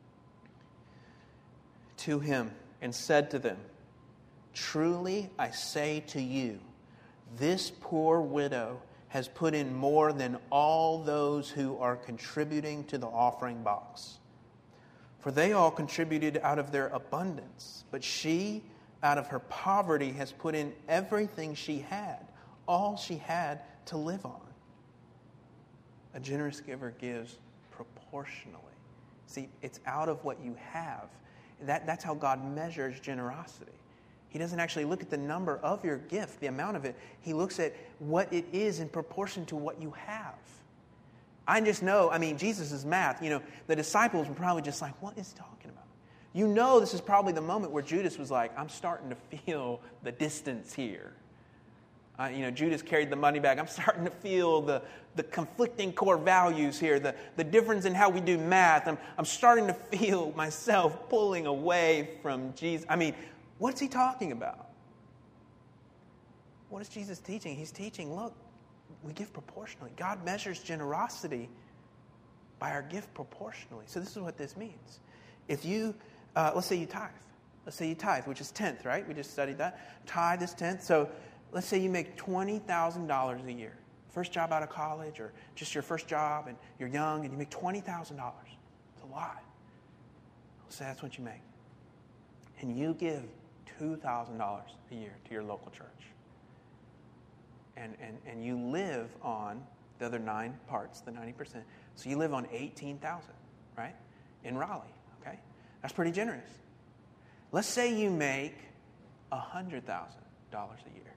to him and said to them, "Truly I say to you, this poor widow has put in more than all those who are contributing to the offering box. For they all contributed out of their abundance, but she, out of her poverty, has put in everything she had, all she had to live on." A generous giver gives proportionally. See, it's out of what you have. That, that's how God measures generosity. He doesn't actually look at the number of your gift, the amount of it. He looks at what it is in proportion to what you have. I just know, I mean, Jesus' math, you know, the disciples were probably just like, what is he talking about? You know, this is probably the moment where Judas was like, I'm starting to feel the distance here. Uh, you know, Judas carried the money bag. I'm starting to feel the, the conflicting core values here, the, the difference in how we do math. I'm, I'm starting to feel myself pulling away from Jesus. I mean, what's he talking about? What is Jesus teaching? He's teaching, look, we give proportionally. God measures generosity by our gift proportionally. So this is what this means. If you, uh, let's say you tithe. Let's say you tithe, which is tenth, right? We just studied that. Tithe is tenth. So let's say you make twenty thousand dollars a year. First job out of college or just your first job and you're young and you make twenty thousand dollars. It's a lot. Let's say that's what you make. And you give two thousand dollars a year to your local church. And, and, and you live on the other nine parts, the ninety percent. So you live on eighteen thousand dollars, right? In Raleigh, okay? That's pretty generous. Let's say you make one hundred thousand dollars a year.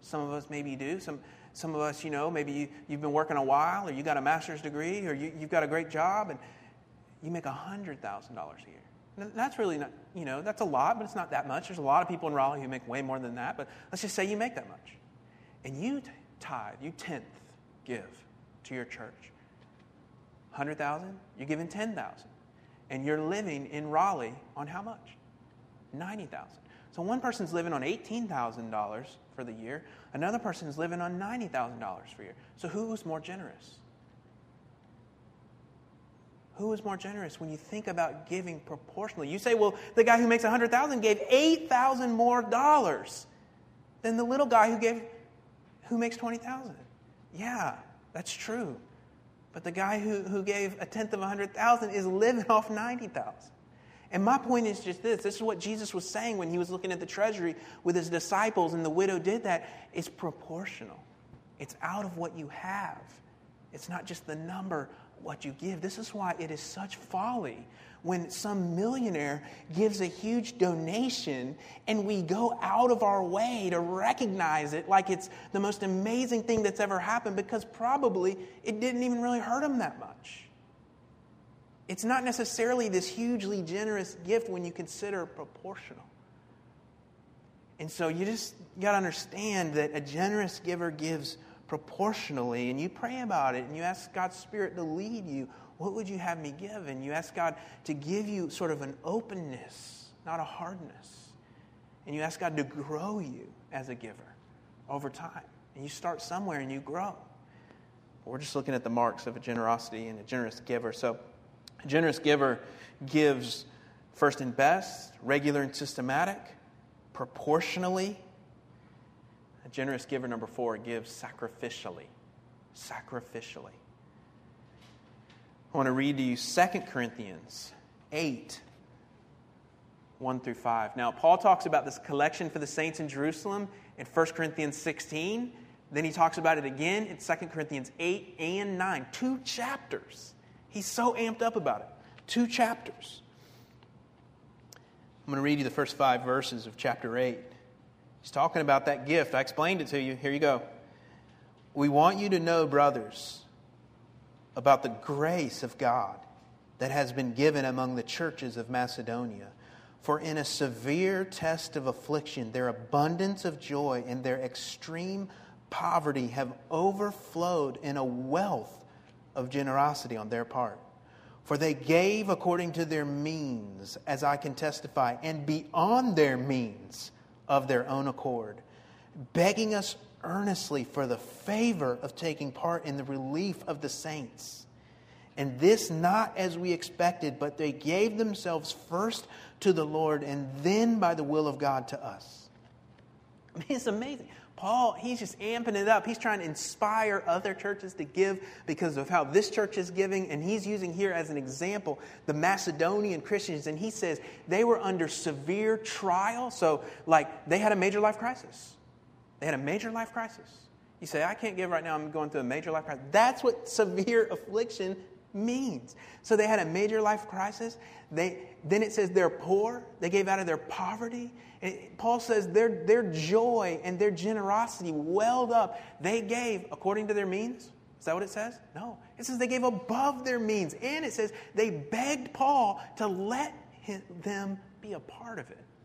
Some of us maybe do. Some some of us, you know, maybe you, you've been working a while, or you got a master's degree, or you, you've got a great job, and you make one hundred thousand dollars a year. And that's really not, you know, that's a lot, but it's not that much. There's a lot of people in Raleigh who make way more than that, but let's just say you make that much. And you tithe, you tenth, give to your church. one hundred thousand dollars, you're giving ten thousand dollars. And you're living in Raleigh on how much? ninety thousand dollars. So one person's living on eighteen thousand dollars for the year. Another person's living on ninety thousand dollars for a year. So who's more generous? Who is more generous when you think about giving proportionally? You say, well, the guy who makes one hundred thousand dollars gave eight thousand dollars more dollars than the little guy who gave who makes twenty thousand dollars. Yeah, that's true. But the guy who, who gave a tenth of one hundred thousand dollars is living off ninety thousand dollars. And my point is just this. This is what Jesus was saying when he was looking at the treasury with his disciples, and the widow did that. It's proportional. It's out of what you have. It's not just the number, what you give. This is why it is such folly when some millionaire gives a huge donation and we go out of our way to recognize it like it's the most amazing thing that's ever happened, because probably it didn't even really hurt him that much. It's not necessarily this hugely generous gift when you consider proportional. And so you just got to understand that a generous giver gives proportionally, and you pray about it and you ask God's Spirit to lead you. What would you have me give? And you ask God to give you sort of an openness, not a hardness. And you ask God to grow you as a giver over time. And you start somewhere and you grow. But we're just looking at the marks of a generosity and a generous giver. So a generous giver gives first and best, regular and systematic, proportionally. A generous giver, number four, gives sacrificially. Sacrificially. I want to read to you Second Corinthians eight, one through five. Now, Paul talks about this collection for the saints in Jerusalem in First Corinthians sixteen. Then he talks about it again in Second Corinthians eight and nine. Two chapters. He's so amped up about it. Two chapters. I'm going to read you the first five verses of chapter eight. He's talking about that gift. I explained it to you. Here you go. We want you to know, brothers, about the grace of God that has been given among the churches of Macedonia. For in a severe test of affliction, their abundance of joy and their extreme poverty have overflowed in a wealth of generosity on their part. For they gave according to their means, as I can testify, and beyond their means of their own accord, begging us earnestly for the favor of taking part in the relief of the saints. And this not as we expected, but they gave themselves first to the Lord and then by the will of God to us. I mean, it's amazing. Paul, he's just amping it up. He's trying to inspire other churches to give because of how this church is giving. And he's using here as an example the Macedonian Christians. And he says they were under severe trial. So, like, they had a major life crisis. They had a major life crisis. You say, I can't give right now. I'm going through a major life crisis. That's what severe affliction means. So they had a major life crisis. They then it says they're poor. They gave out of their poverty. And Paul says their, their joy and their generosity welled up. They gave according to their means. Is that what it says? No. It says they gave above their means. And it says they begged Paul to let him, them be a part of it.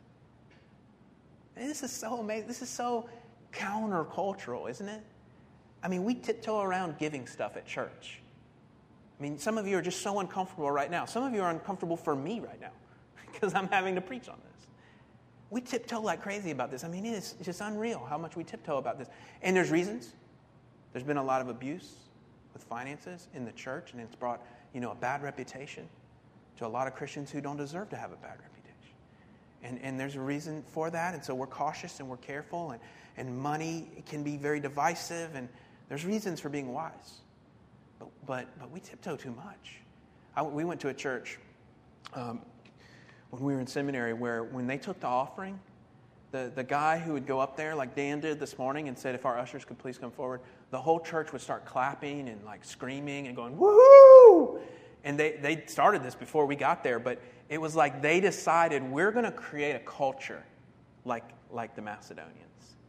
And this is so amazing. This is so countercultural, isn't it? I mean, we tiptoe around giving stuff at church. I mean, some of you are just so uncomfortable right now. Some of you are uncomfortable for me right now because I'm having to preach on this. We tiptoe like crazy about this. I mean, it's just unreal how much we tiptoe about this. And there's reasons. There's been a lot of abuse with finances in the church, and it's brought, you know, a bad reputation to a lot of Christians who don't deserve to have a bad reputation. And and there's a reason for that, and so we're cautious and we're careful, and, and money can be very divisive, and there's reasons for being wise. But but, but we tiptoe too much. I, we went to a church um, when we were in seminary where when they took the offering, the, the guy who would go up there like Dan did this morning and said, if our ushers could please come forward, the whole church would start clapping and like screaming and going, woohoo! And they, they started this before we got there, but it was like they decided we're going to create a culture like, like the Macedonians.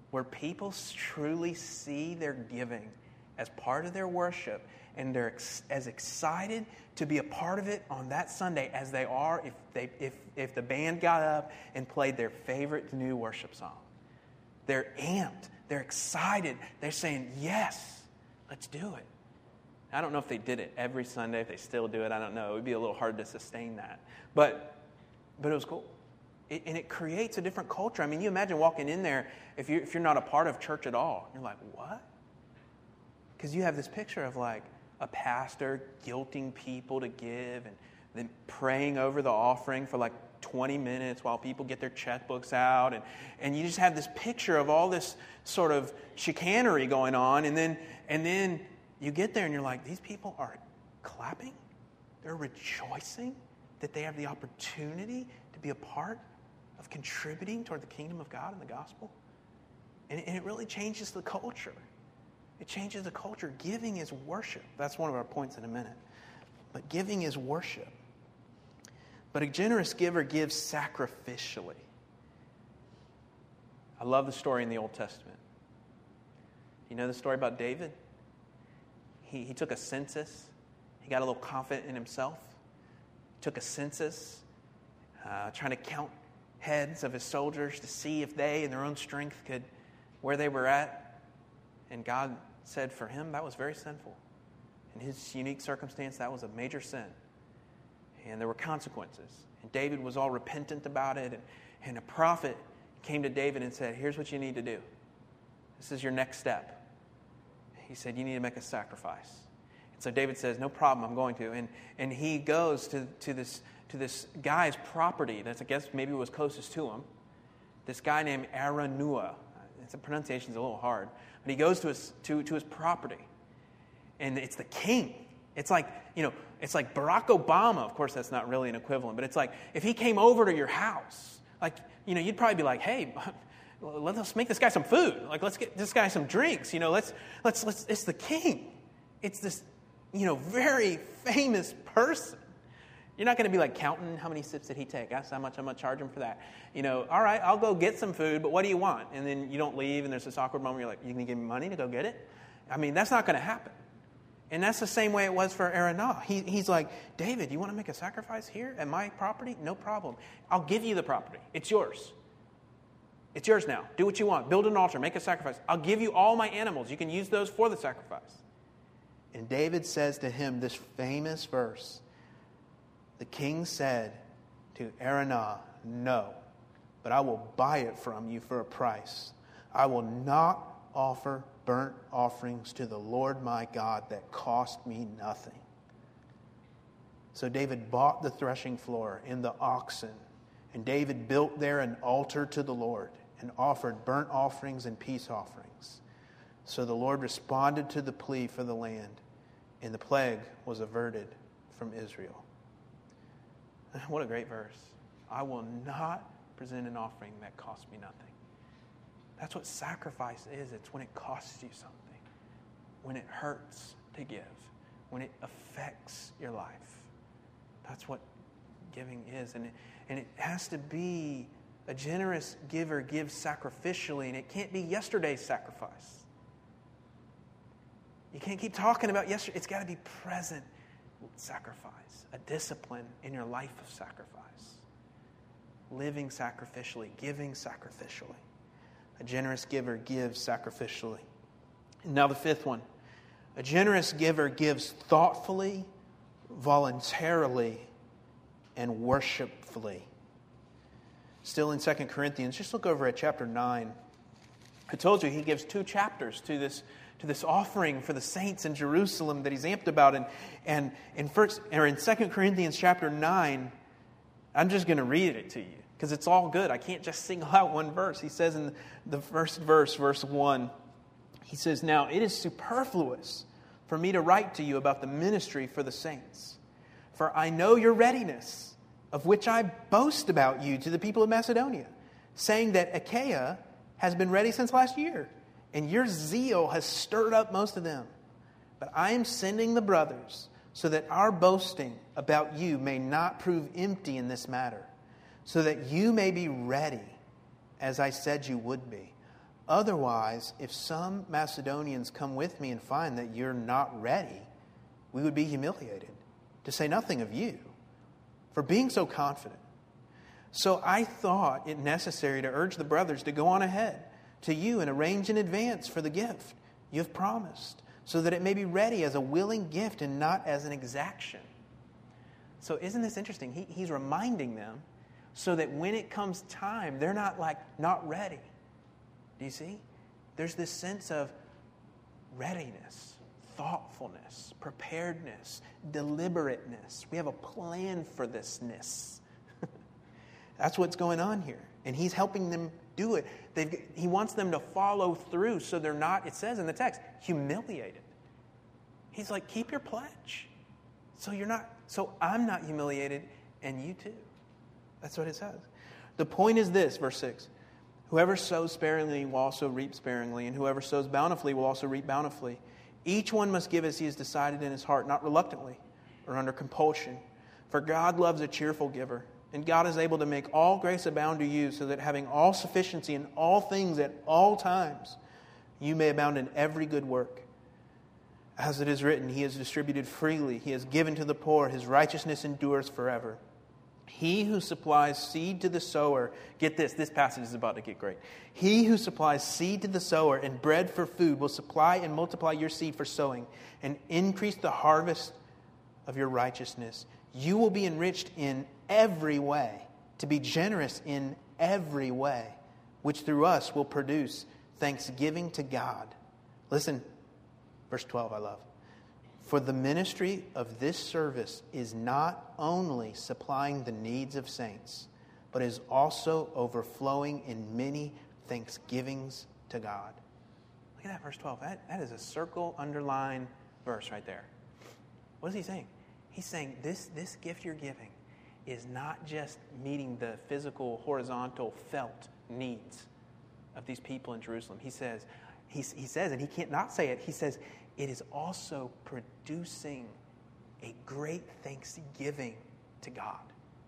where people truly see their giving as part of their worship, and they're ex- as excited to be a part of it on that Sunday as they are if they if if the band got up and played their favorite new worship song. They're amped. They're excited. They're saying, yes, let's do it. I don't know if they did it every Sunday, if they still do it. I don't know. It would be a little hard to sustain that. But but it was cool. It, and it creates a different culture. I mean, you imagine walking in there if, you, if you're not a part of church at all. You're like, what? Because you have this picture of like a pastor guilting people to give and then praying over the offering for like twenty minutes while people get their checkbooks out. And, and you just have this picture of all this sort of chicanery going on. And then and then you get there and you're like, these people are clapping. They're rejoicing that they have the opportunity to be a part of contributing toward the kingdom of God and the gospel. And, and it really changes the culture. It changes the culture. Giving is worship. That's one of our points in a minute. But giving is worship. But a generous giver gives sacrificially. I love the story in the Old Testament. You know the story about David? He, he took a census. He got a little confident in himself. He took a census, uh, trying to count heads of his soldiers to see if they, in their own strength, could, where they were at. And God said for him, that was very sinful. In his unique circumstance, that was a major sin. And there were consequences. And David was all repentant about it. And, and a prophet came to David and said, here's what you need to do. This is your next step. He said, you need to make a sacrifice. And so David says, no problem, I'm going to. And and he goes to, to this to this guy's property that's, I guess, maybe was closest to him. This guy named Araunah. The pronunciation's a little hard. But he goes to his to, to his property. And it's the king. It's like, you know, it's like Barack Obama. Of course, that's not really an equivalent. But it's like if he came over to your house, like, you know, you'd probably be like, hey, let's make this guy some food. Like, let's get this guy some drinks. You know, let's, let's, let's, it's the king. It's this, you know, very famous person. You're not going to be like counting how many sips did he take. That's how much I'm going to charge him for that. You know, all right, I'll go get some food, but what do you want? And then you don't leave, and there's this awkward moment where you're like, you going to give me money to go get it? I mean, that's not going to happen. And that's the same way it was for Araunah. He, he's like, David, you want to make a sacrifice here at my property? No problem. I'll give you the property. It's yours. It's yours now. Do what you want. Build an altar. Make a sacrifice. I'll give you all my animals. You can use those for the sacrifice. And David says to him this famous verse. The king said to Araunah, no, but I will buy it from you for a price. I will not offer burnt offerings to the Lord my God that cost me nothing. So David bought the threshing floor and the oxen, and David built there an altar to the Lord and offered burnt offerings and peace offerings. So the Lord responded to the plea for the land, and the plague was averted from Israel. What a great verse. I will not present an offering that costs me nothing. That's what sacrifice is. It's when it costs you something. When it hurts to give. When it affects your life. That's what giving is. And it, and it has to be a generous giver gives sacrificially. And it can't be yesterday's sacrifice. You can't keep talking about yesterday. It's got to be present sacrifice. A discipline in your life of sacrifice. Living sacrificially. Giving sacrificially. A generous giver gives sacrificially. And now the fifth one. A generous giver gives thoughtfully, voluntarily, and worshipfully. Still in Second Corinthians, just look over at chapter nine. I told you he gives two chapters to this to this offering for the saints in Jerusalem that he's amped about. And, and in first or in Second Corinthians chapter nine, I'm just going to read it to you because it's all good. I can't just single out one verse. He says in the first verse, verse one, he says, now it is superfluous for me to write to you about the ministry for the saints. For I know your readiness, of which I boast about you to the people of Macedonia, saying that Achaia has been ready since last year, and your zeal has stirred up most of them. But I am sending the brothers, so that our boasting about you may not prove empty in this matter, so that you may be ready, as I said you would be, Otherwise, if some Macedonians come with me and find that you're not ready, we would be humiliated, to say nothing of you, for being so confident. So I thought it necessary to urge the brothers to go on ahead to you and arrange in advance for the gift you have promised, so that it may be ready as a willing gift and not as an exaction. So isn't this interesting? He, he's reminding them so that when it comes time, they're not like, not ready. Do you see? There's this sense of readiness, thoughtfulness, preparedness, deliberateness. We have a plan for thisness. That's what's going on here. And he's helping them do it. They've, he wants them to follow through so they're not, it says in the text, humiliated. He's like, keep your pledge. So you're not, so I'm not humiliated and you too. That's what it says. The point is this, verse six. Whoever sows sparingly will also reap sparingly, and whoever sows bountifully will also reap bountifully. Each one must give as he has decided in his heart, not reluctantly or under compulsion. For God loves a cheerful giver, and God is able to make all grace abound to you, so that having all sufficiency in all things at all times, you may abound in every good work. As it is written, He has distributed freely, He has given to the poor, His righteousness endures forever. He who supplies seed to the sower, get this, this passage is about to get great. He who supplies seed to the sower and bread for food will supply and multiply your seed for sowing and increase the harvest of your righteousness. You will be enriched in every way, to be generous in every way, which through us will produce thanksgiving to God. Listen, verse twelve I love. For the ministry of this service is not only supplying the needs of saints, but is also overflowing in many thanksgivings to God. Look at that, verse twelve. That, that is a circle, underline verse right there. What is he saying? He's saying this, this gift you're giving is not just meeting the physical, horizontal, felt needs of these people in Jerusalem. He says, he, he says, and he can't not say it, he says, it is also producing a great thanksgiving to God.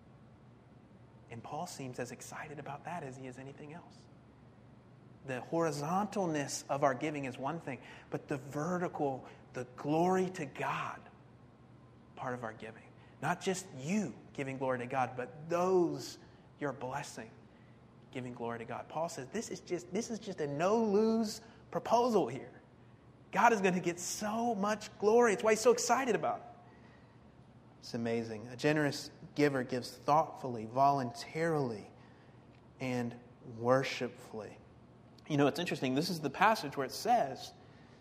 And Paul seems as excited about that as he is anything else. The horizontalness of our giving is one thing, but the vertical, the glory to God part of our giving. Not just you giving glory to God, but those you're blessing giving glory to God. Paul says this is just this is just a no-lose proposal here. God is going to get so much glory. It's why he's so excited about it. It's amazing. A generous giver gives thoughtfully, voluntarily, and worshipfully. You know, it's interesting. This is the passage where it says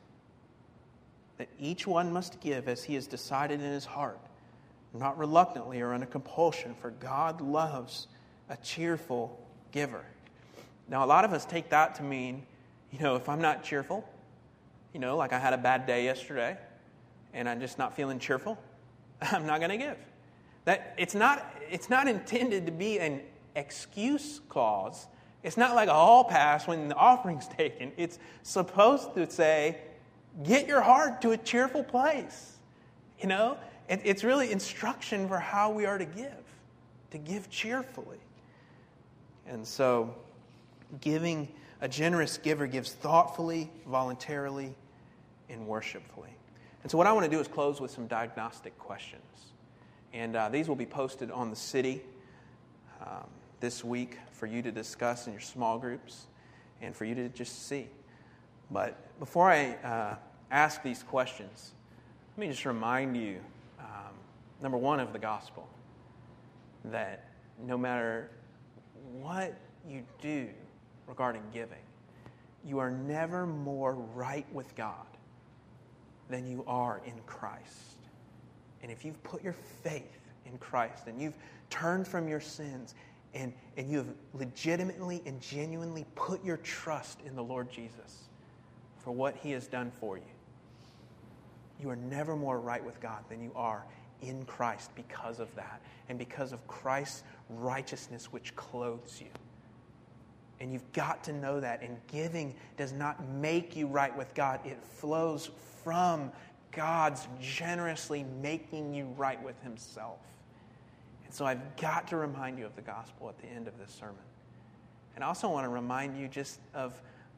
that each one must give as he has decided in his heart, not reluctantly or under compulsion, for God loves a cheerful giver. Now, a lot of us take that to mean, you know, if I'm not cheerful, you know, like I had a bad day yesterday, and I'm just not feeling cheerful, I'm not going to give. That it's not it's not intended to be an excuse clause. It's not like a hall pass when the offering's taken. It's supposed to say, get your heart to a cheerful place. You know, it, it's really instruction for how we are to give, to give cheerfully. And so, giving, a generous giver gives thoughtfully, voluntarily, and worshipfully. And so what I want to do is close with some diagnostic questions. And uh, these will be posted on the city um, this week for you to discuss in your small groups and for you to just see. But before I uh, ask these questions, let me just remind you, um, number one, of the gospel. That no matter what you do regarding giving, you are never more right with God than you are in Christ. And if you've put your faith in Christ and you've turned from your sins and, and you have legitimately and genuinely put your trust in the Lord Jesus for what he has done for you, you are never more right with God than you are in Christ because of that and because of Christ's righteousness which clothes you. And you've got to know that. And giving does not make you right with God. It flows from God's generously making you right with himself. And so I've got to remind you of the gospel at the end of this sermon. And I also want to remind you just of, of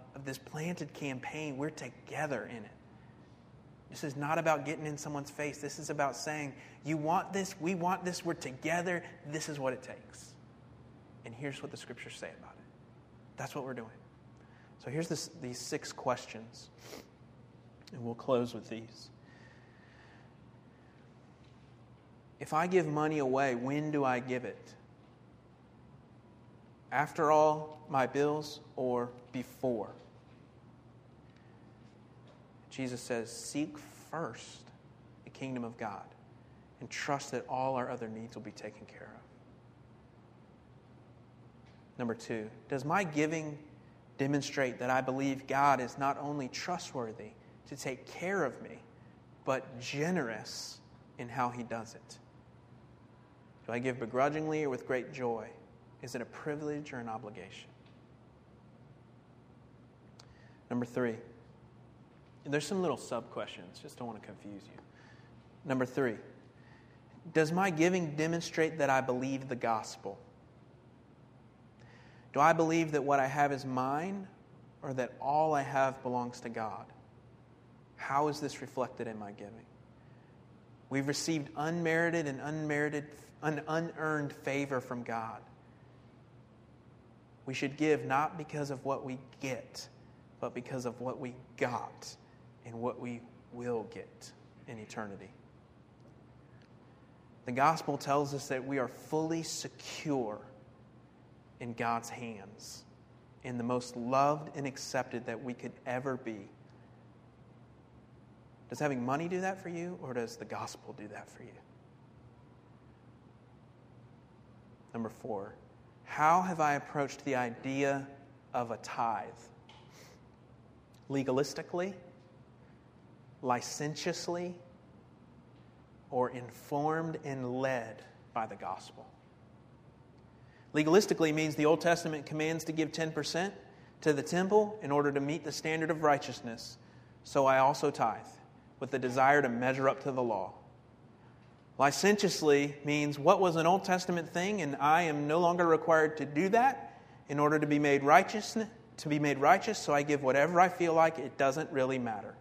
of this planted campaign. We're together in it. This is not about getting in someone's face. This is about saying, you want this, we want this, we're together, this is what it takes. And here's what the scriptures say about it. That's what we're doing. So here's this, these six questions, and we'll close with these. If I give money away, when do I give it? After all my bills or before? Jesus says, seek first the kingdom of God and trust that all our other needs will be taken care of. Number two, does my giving demonstrate that I believe God is not only trustworthy to take care of me, but generous in how He does it? Do I give begrudgingly or with great joy? Is it a privilege or an obligation? Number three, there's some little sub-questions. Just don't want to confuse you. Number three, does my giving demonstrate that I believe the gospel? Do I believe that what I have is mine or that all I have belongs to God? How is this reflected in my giving? We've received unmerited and unmerited, un- unearned favor from God. We should give not because of what we get, but because of what we got and what we will get in eternity. The gospel tells us that we are fully secure in God's hands, in the most loved and accepted that we could ever be. Does having money do that for you, or does the gospel do that for you? Number four, how have I approached the idea of a tithe? Legalistically, licentiously, or informed and led by the gospel? Legalistically means the Old Testament commands to give ten percent to the temple in order to meet the standard of righteousness. So I also tithe, with the desire to measure up to the law. Licentiously means what was an Old Testament thing, and I am no longer required to do that in order to be made righteous, to be made righteous, so I give whatever I feel like. It doesn't really matter.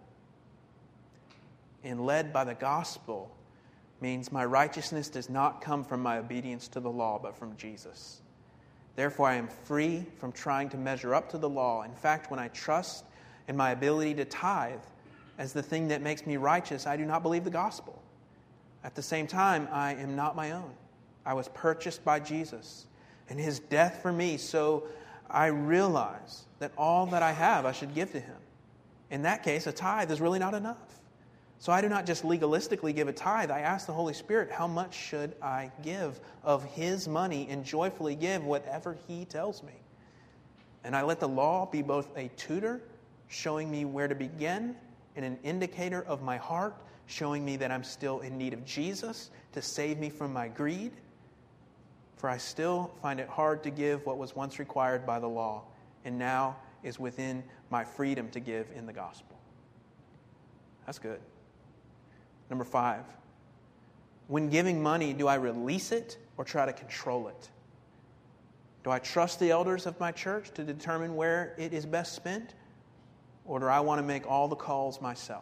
And led by the gospel means my righteousness does not come from my obedience to the law, but from Jesus. Therefore, I am free from trying to measure up to the law. In fact, when I trust in my ability to tithe as the thing that makes me righteous, I do not believe the gospel. At the same time, I am not my own. I was purchased by Jesus and His death for me, so I realize that all that I have I should give to Him. In that case, a tithe is really not enough. So I do not just legalistically give a tithe. I ask the Holy Spirit, how much should I give of His money, and joyfully give whatever He tells me? And I let the law be both a tutor, showing me where to begin, and an indicator of my heart, showing me that I'm still in need of Jesus to save me from my greed. For I still find it hard to give what was once required by the law, and now is within my freedom to give in the gospel. That's good. Number five, when giving money, do I release it or try to control it? Do I trust the elders of my church to determine where it is best spent, or do I want to make all the calls myself?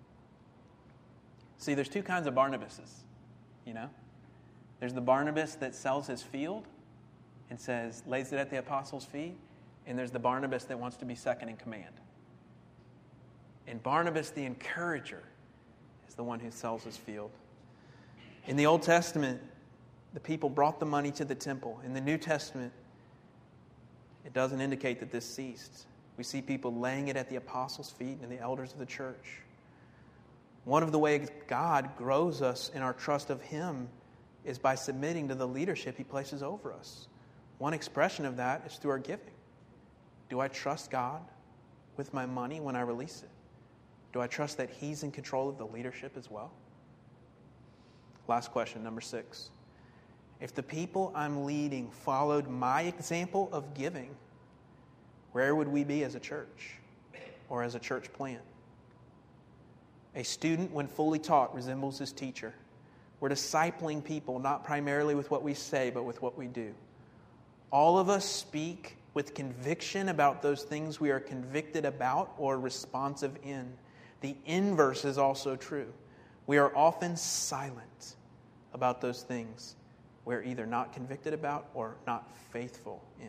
See, there's two kinds of Barnabases, you know? There's the Barnabas that sells his field and says, lays it at the apostles' feet, and there's the Barnabas that wants to be second in command. And Barnabas, the encourager, is the one who sells his field. In the Old Testament, the people brought the money to the temple. In the New Testament, it doesn't indicate that this ceased. We see people laying it at the apostles' feet and the elders of the church. One of the ways God grows us in our trust of Him is by submitting to the leadership He places over us. One expression of that is through our giving. Do I trust God with my money when I release it? Do I trust that He's in control of the leadership as well? Last question, number six. If the people I'm leading followed my example of giving, where would we be as a church or as a church plant? A student, when fully taught, resembles his teacher. We're discipling people not primarily with what we say, but with what we do. All of us speak with conviction about those things we are convicted about or responsive in. The inverse is also true. We are often silent about those things we're either not convicted about or not faithful in.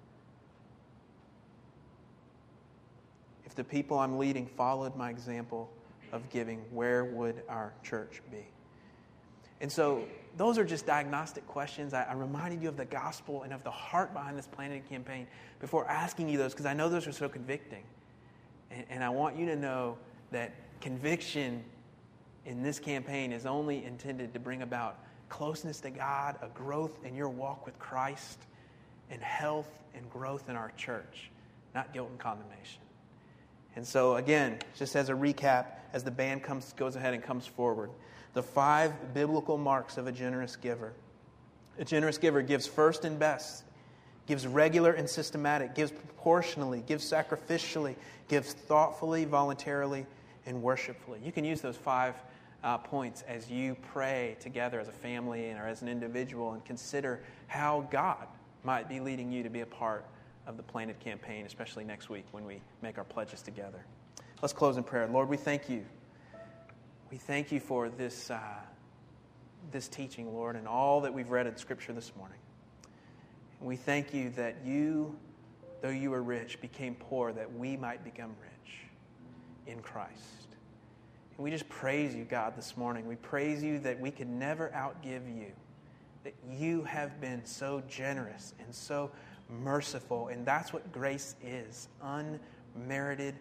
If the people I'm leading followed my example of giving, where would our church be? And so those are just diagnostic questions. I, I reminded you of the gospel and of the heart behind this Planted campaign before asking you those, because I know those are so convicting. And, and I want you to know that conviction in this campaign is only intended to bring about closeness to God, a growth in your walk with Christ, and health and growth in our church, not guilt and condemnation. And so again, just as a recap, as the band comes goes ahead and comes forward, the five biblical marks of a generous giver. A generous giver gives first and best, gives regular and systematic, gives proportionally, gives sacrificially, gives thoughtfully, voluntarily, and worshipfully. You can use those five uh, points as you pray together as a family or as an individual and consider how God might be leading you to be a part of the Planted campaign, especially next week when we make our pledges together. Let's close in prayer. Lord, we thank you. We thank you for this, uh, this teaching, Lord, and all that we've read in Scripture this morning. And we thank you that you, though you were rich, became poor that we might become rich in Christ. And we just praise you, God, this morning. We praise you that we could never outgive you, that you have been so generous and so merciful, and that's what grace is, unmerited,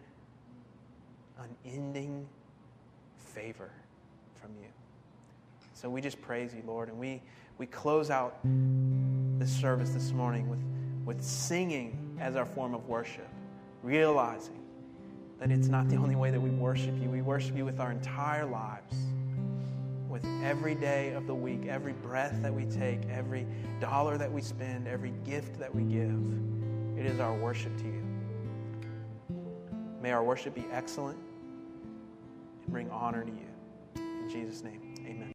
unending favor from you. So we just praise you, Lord, and we, we close out this service this morning with, with singing as our form of worship, realizing that it's not the only way that we worship you. We worship you with our entire lives, with every day of the week, every breath that we take, every dollar that we spend, every gift that we give. It is our worship to you. May our worship be excellent and bring honor to you. In Jesus' name, amen.